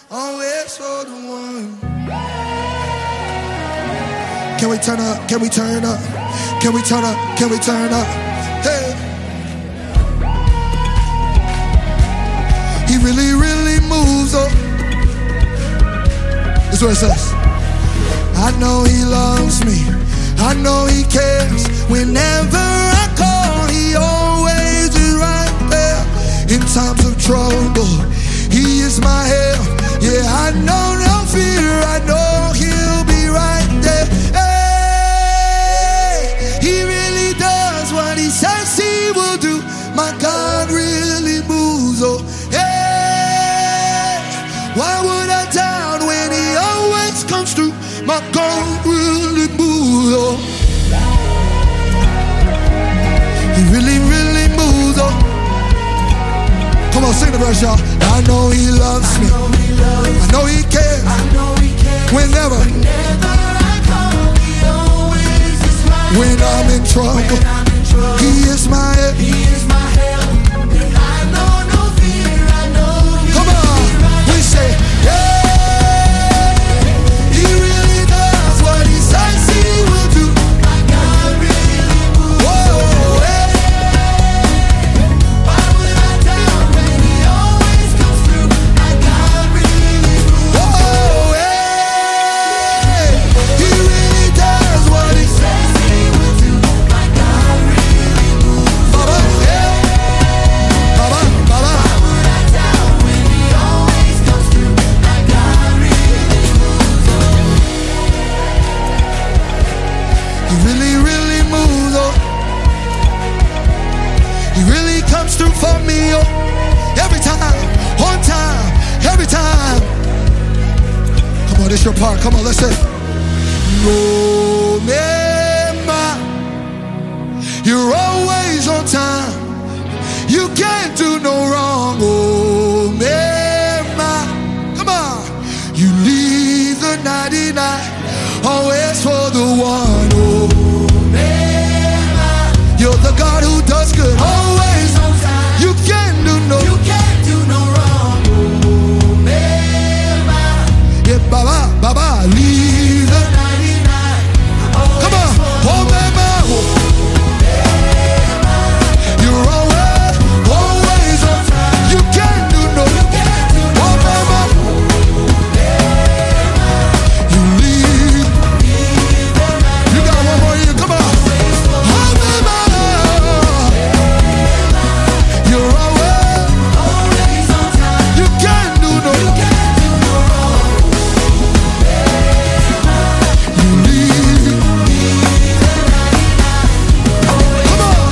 always for the one. Can we turn up? Can we turn up? Can we turn up? Can we turn up? Hey. He really, really moves up. That's what it says. I know he loves me. I know he cares. Whenever I call, he always is right there. In times of trouble, he is my help. Yeah, I know no fear. I know he'll be right there. Hey, he really does what he says he will do. My God really moves. Oh, hey, why would I doubt when he always comes through? My God really moves. Oh, he really, really moves. Oh, come on, sing the verse, y'all. I know he loves me. I know he cares. Whenever I call, he always is right. When I'm in trouble, he is my help. And I know no fear. I know he come on, right. We say, yeah, he really does what he says he will do. My God really moves. Whoa, hey. Why would I doubt when he always comes through? My God really moves. Whoa, hey. He really does what he says he will do. My God really moves. Baba, yeah. Baba, Baba. Why would I doubt when he always comes through? My God really moves. He really, really moves. Oh, he really comes through for me. Oh, every time, on time, every time. Come on, this your part. Come on, let's say. No, Mema, you're always on time. You can't do no wrong. Oh, Mema, come on. You leave the 99, always for the one. Oh, Mema, you're the God who does good. Always on time. You can't do no wrong. Oh, Mema, yeah, Baba, Baba, leave the 99. Come on, oh, Mema, you're always on time. You can't do no wrong. Oh, Mema, you leave. You got one more year, come on. Oh, Mema, you're always on time. You can't do no wrong. You leave. Come on.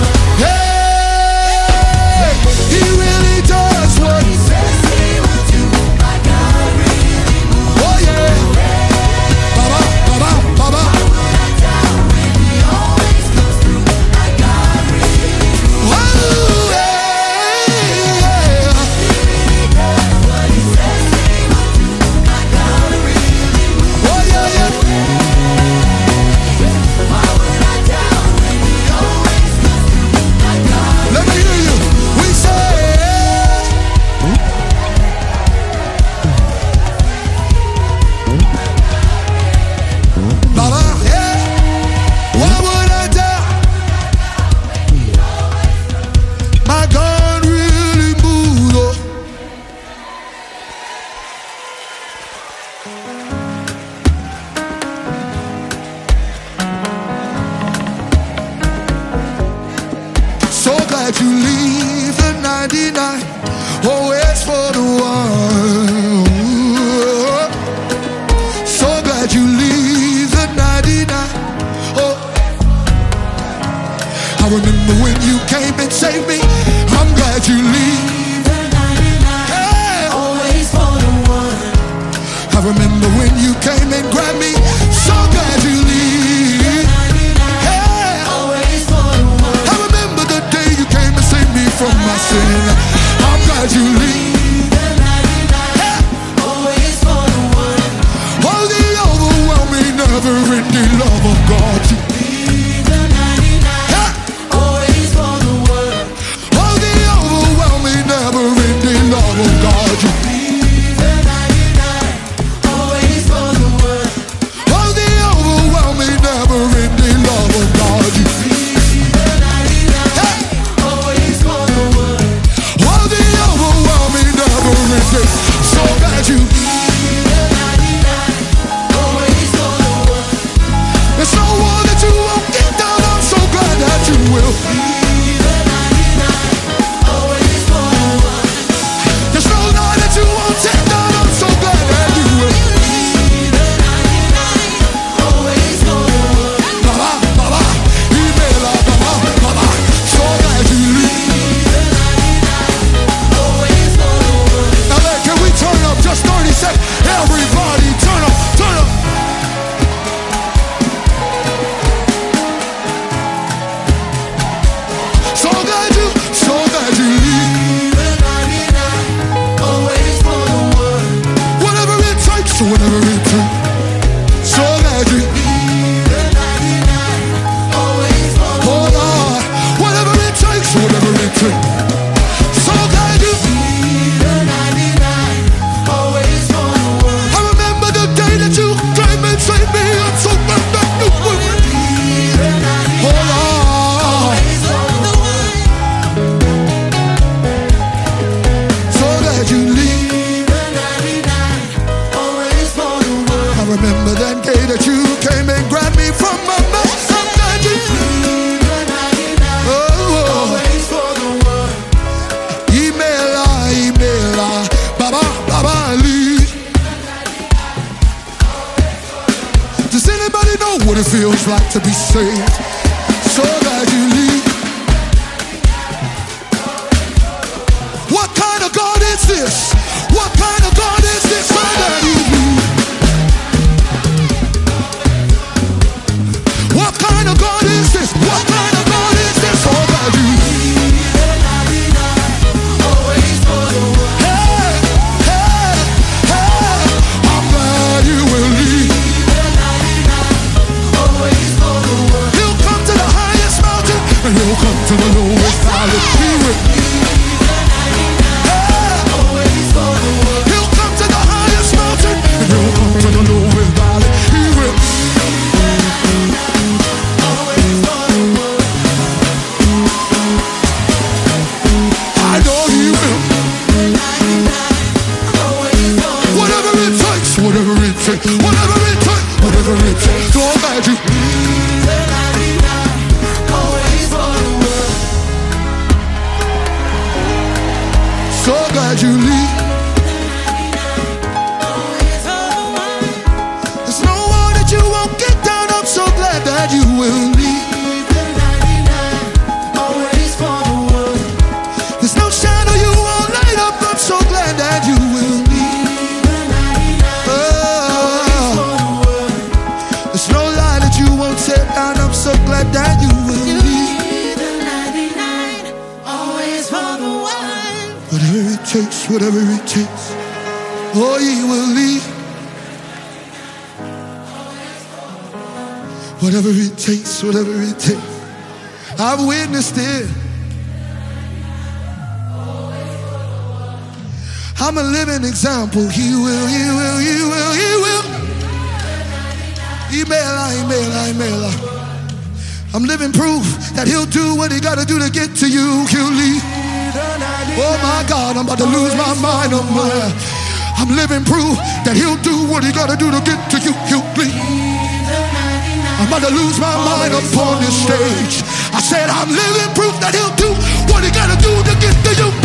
Hey, he really does what he says he will do. My God really moves. Oh yeah. Baba, Baba, Baba. Why would I doubt when he always comes through? My God really moves. Oh yeah. He really does what he says he will do. My God really moves. Oh yeah, yeah. Why would I doubt when he always comes through? My God. Let me hear you. We say, Baba, yeah. Why would I doubt? My God really moves. Oh. So glad you leave the 99, always for the one. So glad you leave the 99. Oh, I remember when you came and saved me. I'm glad you leave the 99, yeah. Always for the one. I remember when you came and grabbed me. So glad you leave. Yeah. Always for the one. I remember the day you came and saved me from my sin. I'm glad you leave the 99. Yeah. Always for the one. Oh, the overwhelming, never-ending love of God. You leave the 99. Yeah. Always for the one. Oh, the overwhelming, never-ending love of God. You leave the 99. that you leave the 99, always for the one. There's no one that you won't get down. I'm so glad that you will leave the 99, always for the one. There's no lie that you won't take down. I'm so glad that you will leave the 99, always for the one. Baba, baba, email, baba, baba. So glad you leave the 99, always for the one. Now, man, can we turn up just 30 seconds? Everybody, turn up, turn up. So glad you leave the 99, always for the one. Whatever it takes, whatever it takes. So glad you leave the 99, always for the one. Oh Lord, whatever it takes, whatever it takes. So glad you leave the 99, always for the one. I remember the day that you came and saved me. I'm so glad that you will leave the 99, oh Lord, always for the one. So glad you leave the 99, always for the one. I remember that day that you came and grabbed me from my mess. I'm glad you leave the 99, always for the one. Email, baba, baba, leave. Does anybody know what it feels like to be saved? So glad you leave. What kind of God is this? What kind of God is this? So glad you leave. What kind of God is this? What kind of God is this? So glad you leave the 99, always for the one. Hey, hey, hey, I'm glad you will leave the 99, always for the one. He'll come to the highest mountain and he'll come to the lowest valley. He will leave the 99, always for the one. He'll come to the highest mountain and he'll come to the lowest valley. He will leave the 99, always for the one. I know he will. Whatever it takes, whatever it takes, whatever it takes, whatever it takes. So glad you leave the 99, always for the one. So glad you leave. There's no one that you won't get down. I'm so glad that you will leave the 99, always for the one. There's no shadow you won't light up. I'm so glad that you will leave the 99, always for the one. There's no lie that you won't set down. I'm so glad that you will leave the 99, always for the one. Whatever it takes, whatever it takes. Oh, he will leave. Whatever it takes, whatever it takes. I've witnessed it. I'm a living example. He will, he will, he will, he will. Email. I'm living proof that he'll do what he gotta do to get to you. He'll leave. Oh my God, I'm about to lose my mind. I'm living proof that he'll do what he gotta do to get to you. He'll leave. I'm about to lose my mind up on this stage. I said I'm living proof that he'll do what he gotta do to get to you.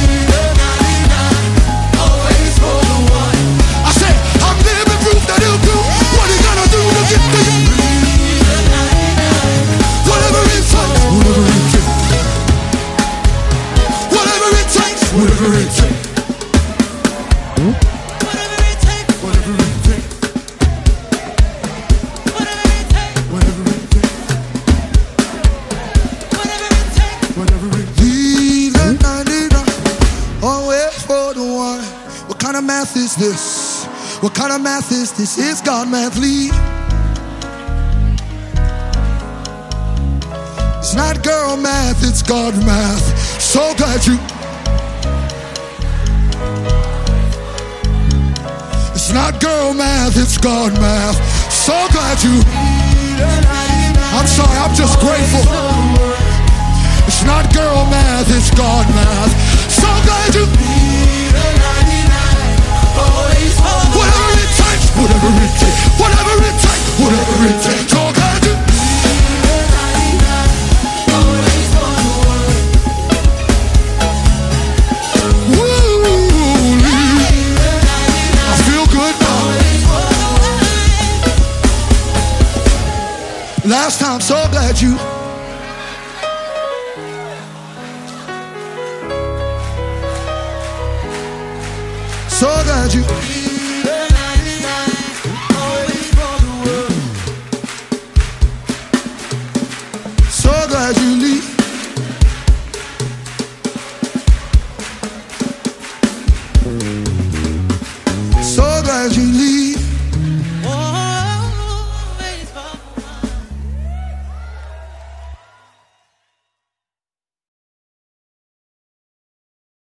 Always for the one. I said I'm living proof that he'll do what he gotta do to get to you. Whatever it takes, whatever it takes. Whatever it takes, whatever it takes. What kind of math is this? What kind of math is this? It's God math, lead. It's not girl math, it's God math. So glad you. It's not girl math, it's God math. So glad you. I'm sorry, I'm just grateful. It's not girl math, it's God math. So glad you. Oh, last time. So glad you. So glad you.